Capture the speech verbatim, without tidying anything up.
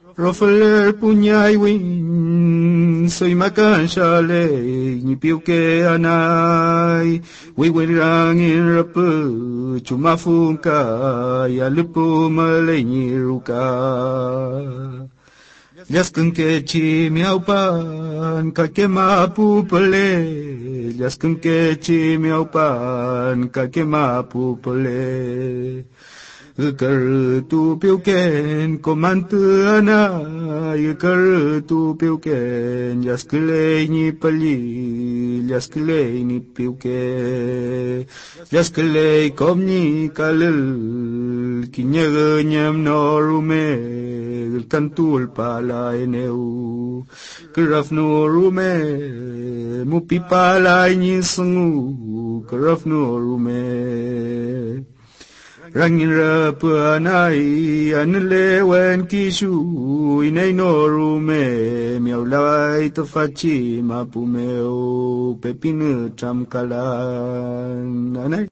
Rofeler punyai win soy makan shale ni piu ke anai we wirang in rapu chumafungka ya lupu malay ni ruka Yaskun ke chi miau pan ka ke mapu pele Yaskun ke chi miau pan ka ke mapu pele Kar tu piu ken komantu ana kar tu piu ken yaskle ni pali yaskle ni piu ke yaskle komni kalul kinyag nyam norume kantul pala eneu kraf norume mupi pala ni sungu kraf norume Rangin rapu anai anlewen kishu inay norume miau laway tafachi mapumeo pepinu tramkalan anay